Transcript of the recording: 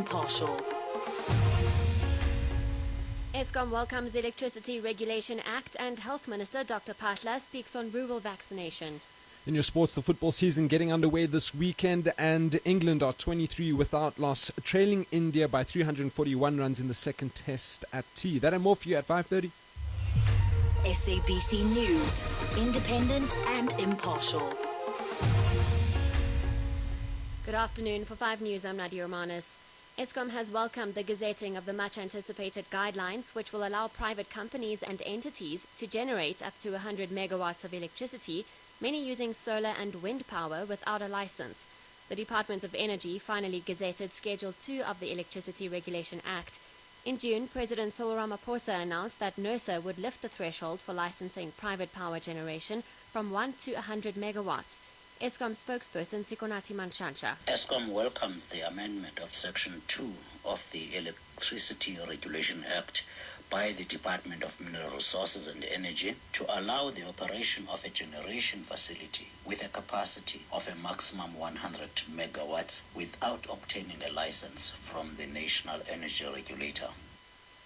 impartial. Eskom welcomes the Electricity Regulation Act, and Health Minister Dr. Patla speaks on rural vaccination. In your sports, the football season getting underway this weekend, and England are 23 without loss, trailing India by 341 runs in the second test at tea. That and more for you at 5:30. SABC News, independent and impartial. Good afternoon. For 5 News, I'm Nadia Romanis. Eskom has welcomed the gazetting of the much-anticipated guidelines, which will allow private companies and entities to generate up to 100 megawatts of electricity, many using solar and wind power without a license. The Department of Energy finally gazetted Schedule 2 of the Electricity Regulation Act. In June, President Cyril Ramaphosa announced that NERSA would lift the threshold for licensing private power generation from 1 to 100 megawatts. Eskom spokesperson Sikonati Manchansha. Eskom welcomes the amendment of Section 2 of the Electricity Regulation Act by the Department of Mineral Resources and Energy to allow the operation of a generation facility with a capacity of a maximum 100 megawatts without obtaining a license from the National Energy Regulator.